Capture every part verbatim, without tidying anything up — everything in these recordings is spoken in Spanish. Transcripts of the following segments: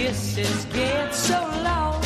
kisses get so long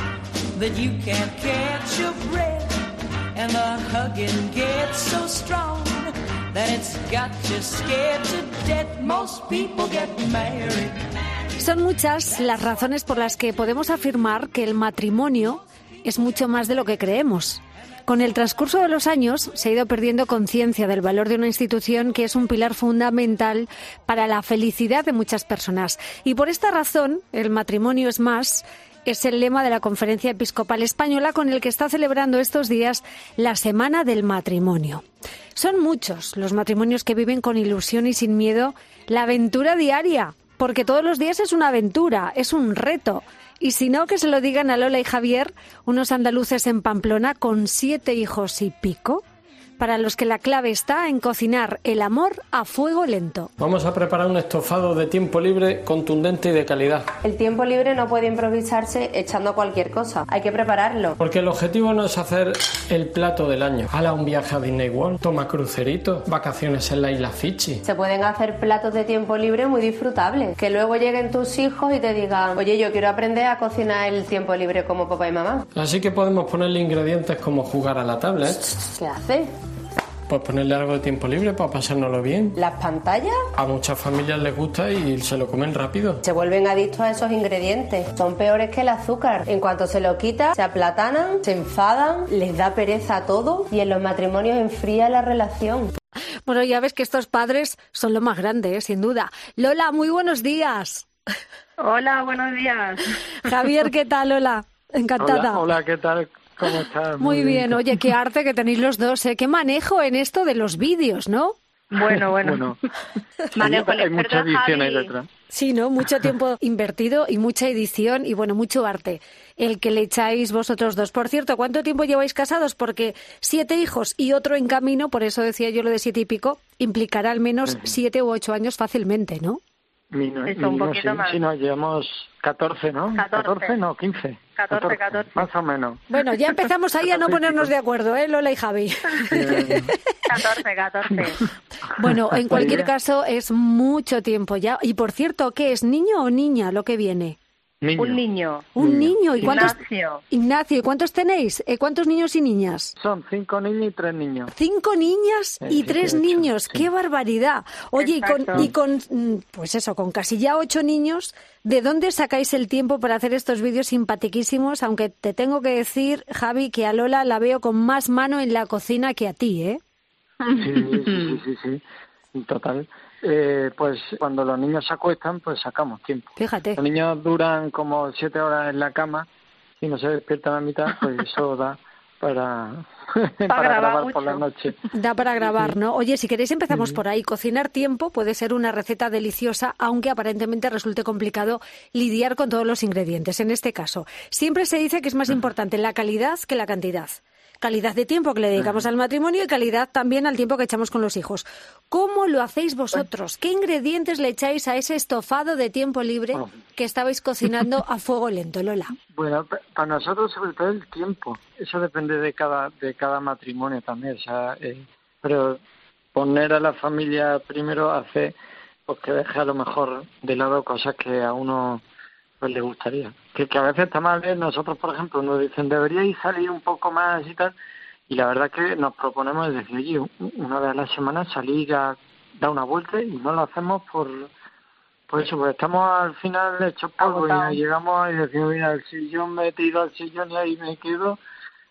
that you can't catch your breath, and the hugging gets so strong that it's got you scared to death. Most people get married. Son muchas las razones por las que podemos afirmar que el matrimonio es mucho más de lo que creemos. Con el transcurso de los años se ha ido perdiendo conciencia del valor de una institución que es un pilar fundamental para la felicidad de muchas personas. Y por esta razón, el matrimonio es más, es el lema de la Conferencia Episcopal Española con el que está celebrando estos días la Semana del Matrimonio. Son muchos los matrimonios que viven con ilusión y sin miedo la aventura diaria, porque todos los días es una aventura, es un reto. Y si no, que se lo digan a Lola y Javier, unos andaluces en Pamplona con siete hijos y pico, para los que la clave está en cocinar el amor a fuego lento. Vamos a preparar un estofado de tiempo libre, contundente y de calidad. El tiempo libre no puede improvisarse echando cualquier cosa, hay que prepararlo. Porque el objetivo no es hacer el plato del año. Hala, un viaje a Disney World, toma crucerito, vacaciones en la isla Fiji. Se pueden hacer platos de tiempo libre muy disfrutables. Que luego lleguen tus hijos y te digan, oye, yo quiero aprender a cocinar el tiempo libre como papá y mamá. Así que podemos ponerle ingredientes como jugar a la tablet. ¿Qué haces? Pues ponerle algo de tiempo libre para pasárnoslo bien. ¿Las pantallas? A muchas familias les gusta y se lo comen rápido. Se vuelven adictos a esos ingredientes. Son peores que el azúcar. En cuanto se lo quita, se aplatanan, se enfadan, les da pereza a todo y en los matrimonios enfría la relación. Bueno, ya ves que estos padres son lo más grande, ¿eh? Sin duda. Lola, muy buenos días. Hola, buenos días. Javier, ¿qué tal, Lola? Encantada. Hola, hola, ¿qué tal? ¿Cómo estás? Muy, Muy bien. bien. Oye, qué arte que tenéis los dos, ¿eh? Qué manejo en esto de los vídeos, ¿no? Bueno, bueno. bueno. Manejo hay, hay mucha edición ahí detrás. Sí, ¿no? Mucho tiempo invertido y mucha edición y, bueno, mucho arte el que le echáis vosotros dos. Por cierto, ¿cuánto tiempo lleváis casados? Porque siete hijos y otro en camino, por eso decía yo lo de siete y pico, implicará al menos uh-huh. siete u ocho años fácilmente, ¿no? Mino, Eso, un poquito sí, más. Sí, no, llevamos catorce, ¿no? catorce. catorce, no, quince. catorce, catorce. Más o menos. Bueno, ya empezamos ahí a no ponernos de acuerdo, ¿eh, Lola y Javi? catorce, catorce. Bueno, en cualquier caso es mucho tiempo ya. Y por cierto, ¿qué es, niño o niña lo que viene? Niño. Un niño. Un niño. ¿Y cuántos? Ignacio. Ignacio. ¿Y cuántos tenéis? ¿Cuántos niños y niñas? Son cinco niños y tres niños. Cinco niñas y tres niños. Sí. ¡Qué barbaridad! Oye, y con, y con, pues eso, con casi ya ocho niños, ¿de dónde sacáis el tiempo para hacer estos vídeos simpaticísimos? Aunque te tengo que decir, Javi, que a Lola la veo con más mano en la cocina que a ti, ¿eh? Sí, sí, sí, sí, sí. Total. Eh, pues cuando los niños se acuestan, pues sacamos tiempo. Fíjate. Los niños duran como siete horas en la cama y no se despiertan a mitad, pues eso da para, para, para grabar, grabar por la noche. Da para grabar, ¿no? Oye, si queréis empezamos sí. por ahí. Cocinar tiempo puede ser una receta deliciosa, aunque aparentemente resulte complicado lidiar con todos los ingredientes. En este caso, siempre se dice que es más importante la calidad que la cantidad. Calidad de tiempo que le dedicamos al matrimonio y calidad también al tiempo que echamos con los hijos. ¿Cómo lo hacéis vosotros? ¿Qué ingredientes le echáis a ese estofado de tiempo libre que estabais cocinando a fuego lento, Lola? Bueno, para nosotros sobre todo el tiempo. Eso depende de cada de cada matrimonio también. O sea, eh, pero poner a la familia primero hace pues que deje a lo mejor de lado cosas que a uno pues le gustaría. Que, que a veces está mal, ¿eh? Nosotros, por ejemplo, nos dicen, deberíais salir un poco más y tal, y la verdad que nos proponemos decir, oye, una vez a la semana salir a dar una vuelta y no lo hacemos por, por eso, porque estamos al final hechos polvo y llegamos y decimos, mira, el sillón me he tirado al sillón y ahí me quedo,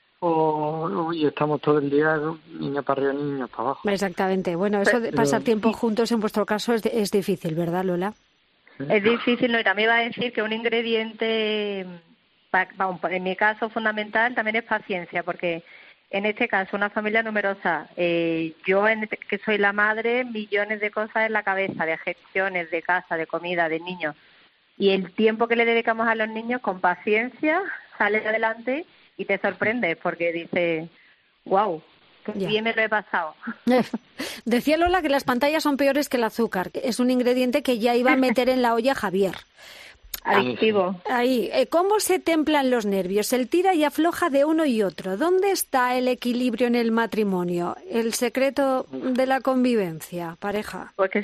o uy, estamos todo el día niño para arriba, niño para abajo. Exactamente. Bueno, eso de pasar tiempo juntos en vuestro caso es, es difícil, ¿verdad, Lola? Es difícil, ¿no? Y también va a decir que un ingrediente, vamos, en mi caso fundamental, también es paciencia, porque en este caso una familia numerosa, eh, yo en, que soy la madre, millones de cosas en la cabeza, de gestiones, de casa, de comida, de niños, y el tiempo que le dedicamos a los niños, con paciencia, sale adelante y te sorprendes, porque dices, wow, qué bien me lo he pasado. Decía Lola que las pantallas son peores que el azúcar. Es un ingrediente que ya iba a meter en la olla Javier. Adictivo. Ahí, ¿cómo se templan los nervios? El tira y afloja de uno y otro. ¿Dónde está el equilibrio en el matrimonio? El secreto de la convivencia, pareja. Pues que eso,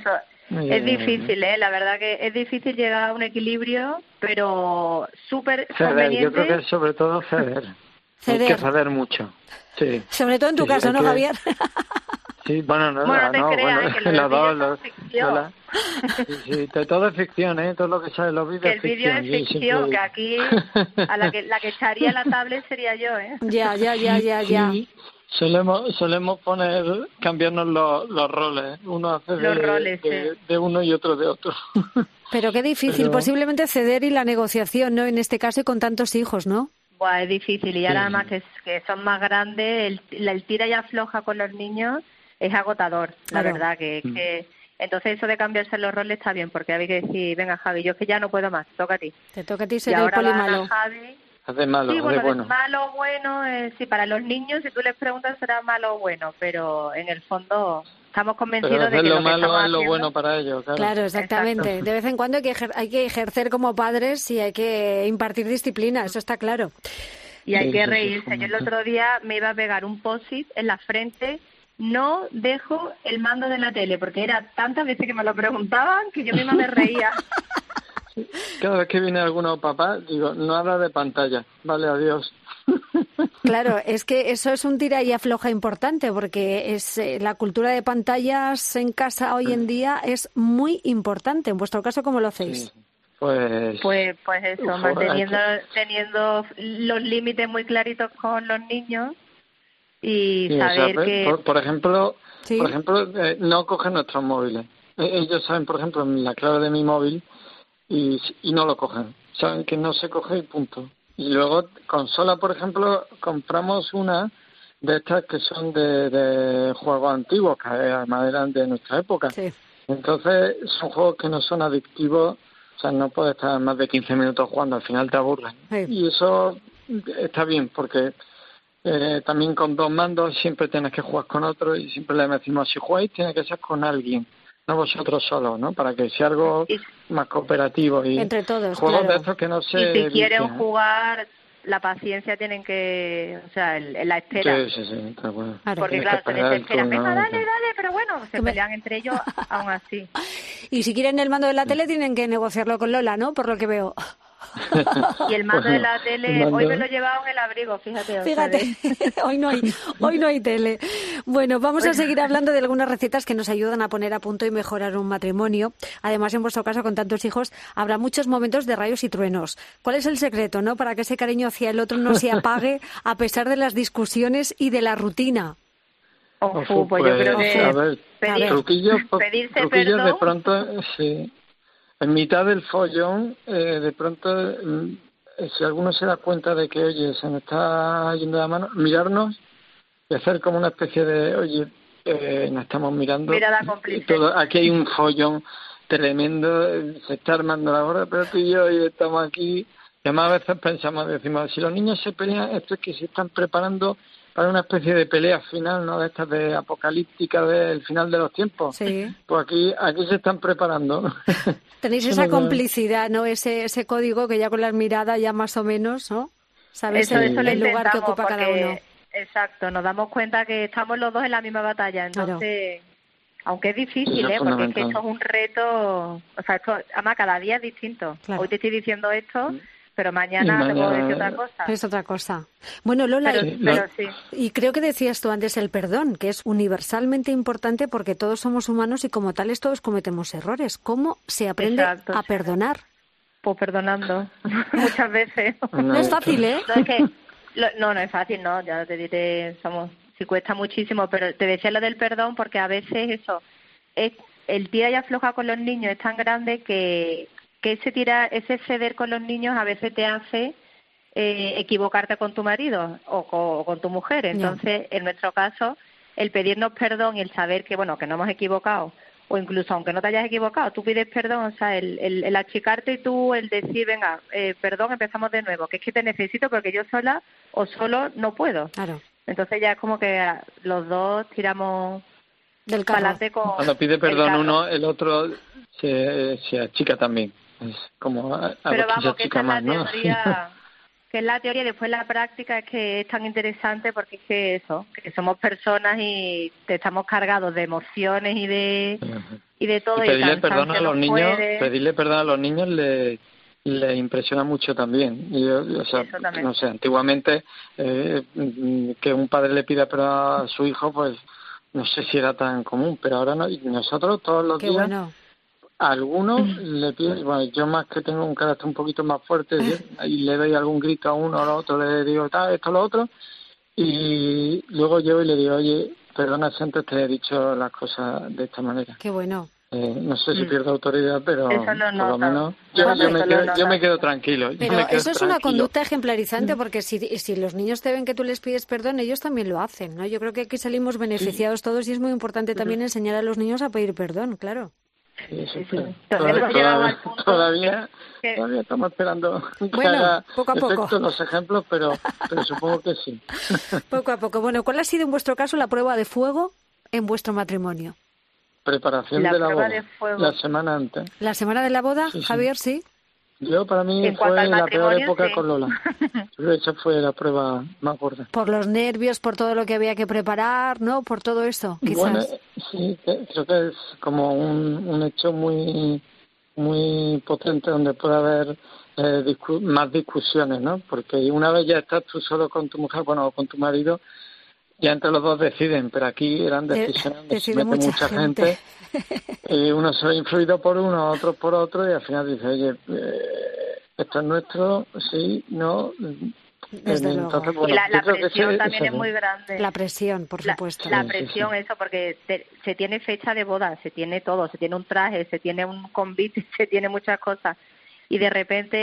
Es difícil, ¿eh? La verdad que es difícil llegar a un equilibrio, pero súper conveniente. Yo creo que es sobre todo ceder. Ceder. Hay que ceder mucho. Sí. Sobre todo en tu sí, caso, ¿no, que... Javier? Sí, bueno, no, bueno, no te no, creas, bueno, que lo los dos, son los, ficción. la, sí, sí, todo es ficción, ¿eh? Todo lo que sale en los vídeos Que el vídeo es ficción, que aquí a la que la que echaría la tablet sería yo, ¿eh? Ya, ya, ya, ya, ya. Sí, solemos, solemos poner, cambiarnos los, los roles, uno hace los de, roles, de, sí. de uno y otro de otro. Pero qué difícil, Pero... posiblemente ceder y la negociación, ¿no? En este caso y con tantos hijos, ¿no? Buah, es difícil, y ahora sí. además que, que son más grandes, el, el tira y afloja con los niños es agotador, la claro. verdad, que, Mm. que entonces eso de cambiarse los roles está bien, porque hay que decir, venga Javi, yo es que ya no puedo más, toca a ti. Te toca a ti Y ser el ahora poli va malo. Javi. Hace malo, Sí, hace bueno, bueno. de malo, bueno, eh, sí, para los niños, si tú les preguntas, será malo o bueno, pero en el fondo estamos convencidos Pero de que lo lo que malo estamos es lo haciendo... bueno para ellos, claro. Claro, exactamente. Exacto. De vez en cuando hay que, ejer- hay que ejercer como padres y hay que impartir disciplina, eso está claro. Y hay Sí, que sí, sí, reírse. Yo el fundamental. otro día me iba a pegar un post-it en la frente: no dejo el mando de la tele, porque era tantas veces que me lo preguntaban que yo misma me reía. Cada vez que viene alguno papá, digo, nada de pantalla, vale, adiós. Claro, es que eso es un tira y afloja importante porque es eh, la cultura de pantallas en casa hoy en día es muy importante. En vuestro caso, ¿cómo lo hacéis? Sí. Pues, Pues pues eso, Uf, manteniendo hay teniendo los límites muy claritos con los niños y sí, o sea, saber por, que... por, por ejemplo, ¿Sí? por ejemplo eh, no cogen nuestros móviles. Eh, Ellos saben, por ejemplo, la clave de mi móvil y, y no lo cogen. Saben que no se coge y punto. Y luego, consola, por ejemplo, compramos una de estas que son de, de juegos antiguos, que además eran de nuestra época. Sí. Entonces, son juegos que no son adictivos, o sea, no puedes estar más de quince minutos jugando, al final te aburren. Sí. Y eso está bien, porque eh, también con dos mandos siempre tienes que jugar con otro y siempre le decimos, si jugáis tiene que ser con alguien, no vosotros solos, ¿no? Para que sea algo Y- más cooperativo. Y Entre todos, juegos claro. de estos que no se Y si quieren vician, ¿eh? jugar, la paciencia tienen que... O sea, el, el- la espera. Sí, sí, sí, está bueno. Claro. Porque Tienes claro, que se esperar el desesperan, turno, venga, ¿no? dale, dale, pero bueno, se Que me- pelean entre ellos aún así. Y si quieren el mando de la tele tienen que negociarlo con Lola, ¿no? Por lo que veo. Y el mando Bueno, de la tele, el mando- hoy me lo he llevado en el abrigo, fíjate. o sea, Fíjate, de- hoy no hay, hoy no hay tele. Bueno, vamos a seguir hablando de algunas recetas que nos ayudan a poner a punto y mejorar un matrimonio. Además, en vuestro caso, con tantos hijos, habrá muchos momentos de rayos y truenos. ¿Cuál es el secreto, no, para que ese cariño hacia el otro no se apague a pesar de las discusiones y de la rutina? Ofu, pues yo creo que a ver, pedir- truquillos, pedirse truquillos de perdón. pronto, sí. En mitad del follón, eh, de pronto, mm, si alguno se da cuenta de que, oye, se me está yendo la mano, mirarnos y hacer como una especie de, oye, eh, nos estamos mirando. Mirada y cómplice. todo, aquí hay un follón tremendo, eh, se está armando la hora, pero tú y yo hoy estamos aquí. Y además a veces pensamos, decimos, si los niños se pelean, esto es que se están preparando para una especie de pelea final, ¿no? De estas de apocalíptica del final de los tiempos. Sí. Pues aquí aquí se están preparando. Tenéis esa complicidad, ¿no? Ese, ese código que ya con las miradas ya más o menos, ¿no? Sabéis Eso, el, eso lo el lugar que intentamos, ocupa cada porque- uno. Exacto, nos damos cuenta que estamos los dos en la misma batalla, entonces, aunque es difícil, Eso es ¿eh? Porque es que fundamental. esto es un reto, o sea, esto, además cada día es distinto. Claro. Hoy te estoy diciendo esto, pero mañana, Y te puedo mañana- decir otra cosa. Es otra cosa. Bueno, Lola, Pero, y- pero sí. y creo que decías tú antes el perdón, que es universalmente importante porque todos somos humanos y como tales todos cometemos errores. ¿Cómo se aprende Exacto, a sí. perdonar? Pues perdonando, muchas veces. No es fácil, ¿eh? No, es que, lo- no, no es fácil, no, ya te diré, somos, sí cuesta muchísimo, pero te decía lo del perdón porque a veces eso, es, el tira y afloja con los niños es tan grande que, que ese tira, ese ceder con los niños a veces te hace eh, equivocarte con tu marido o con, o con tu mujer. Entonces, en nuestro caso, el pedirnos perdón y el saber que, bueno, que no hemos equivocado, o incluso aunque no te hayas equivocado, tú pides perdón, o sea, el, el, el achicarte y tú, el decir, venga, eh, perdón, empezamos de nuevo, que es que te necesito porque yo sola o solo no puedo. Claro, Entonces ya es como que ah, los dos tiramos del para carro. adelante con Cuando pide el perdón carro. uno, el otro se, se achica también. Es como a, a Pero ver quién se vamos, que esa achica es la más, ¿no? teoría, que es la teoría y después la práctica es que es tan interesante porque es que eso, que somos personas y estamos cargados de emociones y de uh-huh. y de todo. Y pedirle perdón a los niños, puede... pedirle perdón a los niños le, le impresiona mucho también. Y, o sea, no sé, antiguamente eh, que un padre le pida perdón a su hijo, pues no sé si era tan común, pero ahora no. Y nosotros todos los Qué días... Bueno. A algunos le pido, bueno, yo más que tengo un carácter un poquito más fuerte, y le doy algún grito a uno o a otro, le digo, tal, esto, lo otro, y luego yo y le digo, oye, perdona si antes te he dicho las cosas de esta manera. Qué bueno. Eh, no sé si pierdo autoridad, pero lo por nota. lo menos yo, yo, me quedo, yo me quedo tranquilo. Pero me quedo eso es tranquilo. Una conducta ejemplarizante, porque si, si los niños te ven que tú les pides perdón, ellos también lo hacen, ¿no? Yo creo que aquí salimos beneficiados sí. todos y es muy importante también enseñar a los niños a pedir perdón, claro. Sí, eso sí, sí. Todavía, todavía, todavía, que... todavía estamos esperando que bueno, haga poco a poco. efecto los ejemplos, pero, pero supongo que sí. Poco a poco. Bueno, ¿cuál ha sido en vuestro caso la prueba de fuego en vuestro matrimonio? Preparación la de la boda, de la semana antes. ¿La semana de la boda, sí, sí. Javier, sí? Yo, para mí, en fue la peor época sí. con Lola. Esa fue la prueba más gorda. Por los nervios, por todo lo que había que preparar, ¿no? Por todo eso, quizás. Bueno, sí, creo que es como un, un hecho muy muy potente donde puede haber eh, discu- más discusiones, ¿no? Porque una vez ya estás tú solo con tu mujer, bueno, o con tu marido, ya entre los dos deciden, pero aquí eran decisiones donde se mete mucha, mucha gente, gente y uno se ve influido por uno, otro por otro, y al final dice, oye, eh, esto es nuestro, sí, no. Desde Entonces, luego. Bueno, y la, la presión ese, también es muy grande. La presión, por supuesto. La, la sí, presión, sí, sí. eso, porque te, se tiene fecha de boda, se tiene todo, se tiene un traje, se tiene un convite, se tiene muchas cosas. Y de repente,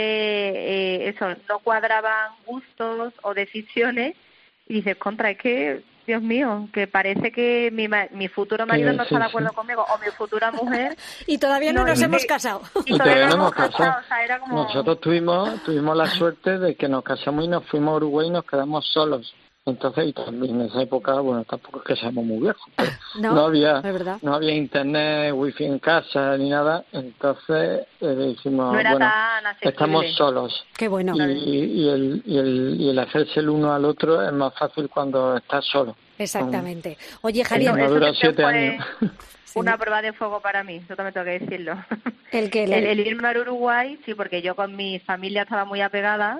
eh, eso, no cuadraban gustos o decisiones, y dices, contra, es que, Dios mío, que parece que mi, mi futuro marido sí, no está de acuerdo sí. conmigo, o mi futura mujer... y todavía no, no nos y, hemos casado. Y, y todavía no hemos casado. casado. O sea, era como... Nosotros tuvimos tuvimos la suerte de que nos casamos y nos fuimos a Uruguay y nos quedamos solos. Entonces, y también en esa época, bueno, tampoco es que seamos muy viejos, pero no, no había no había internet, wifi en casa, ni nada. Entonces, eh, dijimos, no era bueno, tan estamos solos. Qué bueno. Y, y, el, y, el, y el hacerse el uno al otro es más fácil cuando estás solo. Exactamente. Oye, Javier, no dura siete años. Una prueba de fuego para mí, yo también tengo que decirlo. ¿El qué? El, el irme a Uruguay, sí, porque yo con mi familia estaba muy apegada.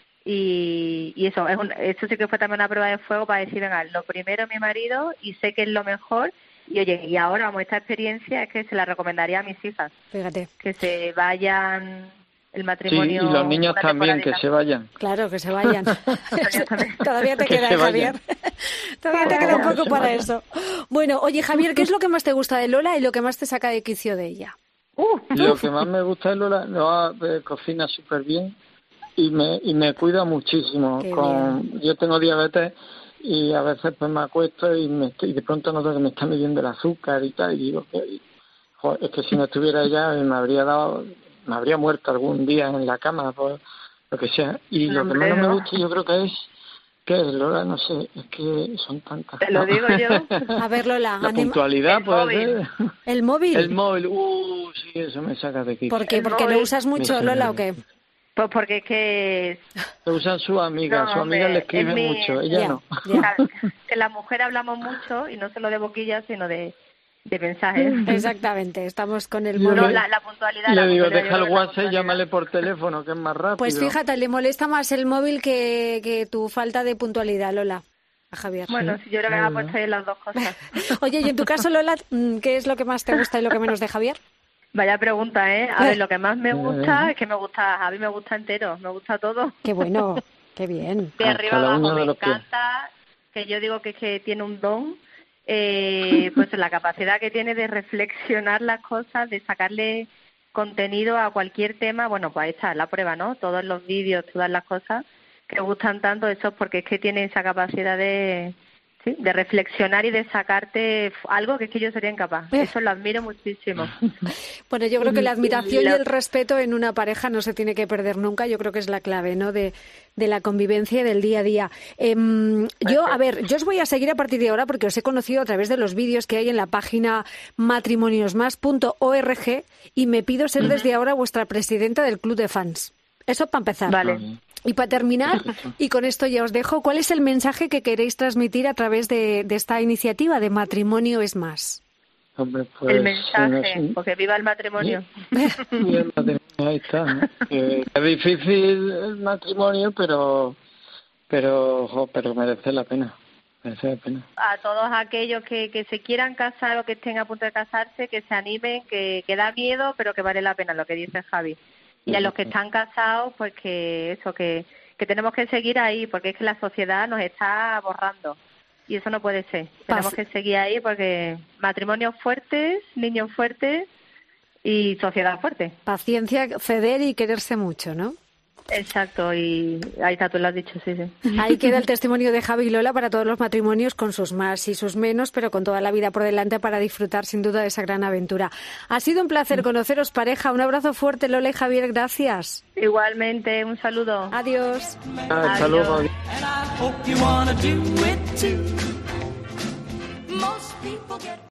Y, y eso, es un, eso sí que fue también una prueba de fuego para decir, venga, lo primero mi marido y sé que es lo mejor. Y oye, y ahora, como esta experiencia, es que se la recomendaría a mis hijas. Fíjate. Que se vayan el matrimonio. Sí, y los niños también, que se vayan. Claro, que se vayan. Todavía te queda, Javier. Todavía te queda un poco para eso. Bueno, oye, Javier, ¿qué es lo que más te gusta de Lola y lo que más te saca de quicio de ella? Uh, lo que más me gusta de Lola, Lola eh, cocina súper bien. Y me y me cuida muchísimo. Con yo tengo diabetes y a veces pues me acuesto y, me estoy, y de pronto noto que me está midiendo el azúcar y tal, y digo que joder, es que si no estuviera ella me habría dado me habría muerto algún día en la cama por lo que sea. Y lo que menos me gusta yo creo que es que es Lola, no sé, es que son tantas. Te lo digo yo. A ver, Lola, la anima... puntualidad el puede móvil. ser. El móvil. El móvil, uh, sí, eso me saca de aquí. ¿Por qué? ¿Porque lo usas mucho, Lola, o qué? Pues porque es que... Lo usan sus amigas, no, su amiga le escribe mi... mucho, ella ya, no. Ya. Que las mujeres hablamos mucho, y no solo de boquillas, sino de, de mensajes. Exactamente, estamos con el móvil. móvil. No, la, la puntualidad... Le la digo, puntualidad, deja el WhatsApp y llámale por teléfono, que es más rápido. Pues fíjate, le molesta más el móvil que, que tu falta de puntualidad, Lola. A Javier. Bueno, si yo creo que me ha puesto ahí las dos cosas. Oye, y en tu caso, Lola, ¿qué es lo que más te gusta y lo que menos de Javier? Vaya pregunta, ¿eh? A ver, lo que más me gusta es que me gusta, a mí me gusta entero, me gusta todo. Qué bueno, qué bien. De arriba abajo me encanta, que yo digo que es que tiene un don, eh, pues la capacidad que tiene de reflexionar las cosas, de sacarle contenido a cualquier tema. Bueno, pues ahí está la prueba, ¿no? Todos los vídeos, todas las cosas que gustan tanto, eso es porque es que tiene esa capacidad de... Sí, de reflexionar y de sacarte algo que es que yo sería incapaz. Eso lo admiro muchísimo. Bueno, yo creo que la admiración y el respeto en una pareja no se tiene que perder nunca. Yo creo que es la clave, ¿no? De, de la convivencia y del día a día. Eh, yo, a ver, yo os voy a seguir a partir de ahora porque os he conocido a través de los vídeos que hay en la página matrimoniosmas punto org y me pido ser desde ahora vuestra presidenta del club de fans. Eso para empezar. Vale. Y para terminar, y con esto ya os dejo, ¿cuál es el mensaje que queréis transmitir a través de, de esta iniciativa de Matrimonio es Más? Hombre, pues, el mensaje, no sé. porque viva el matrimonio. Y el matrimonio, ahí está, ¿no? Que es difícil el matrimonio, pero pero jo, pero merece la pena. Merece la pena. A todos aquellos que, que se quieran casar o que estén a punto de casarse, que se animen, que, que da miedo, pero que vale la pena, lo que dice Javi. Y a los que están casados, pues que eso, que, que tenemos que seguir ahí, porque es que la sociedad nos está borrando. Y eso no puede ser. Tenemos que seguir ahí porque matrimonios fuertes, niños fuertes y sociedad fuerte. Paciencia, ceder y quererse mucho, ¿no? Exacto, y ahí está, tú lo has dicho, sí, sí. Ahí queda el testimonio de Javi y Lola para todos los matrimonios, con sus más y sus menos, pero con toda la vida por delante para disfrutar sin duda de esa gran aventura. Ha sido un placer conoceros, pareja. Un abrazo fuerte, Lola y Javier, gracias. Igualmente, un saludo. Adiós. Ah, hasta luego. And I hope you wanna do it too. Most people get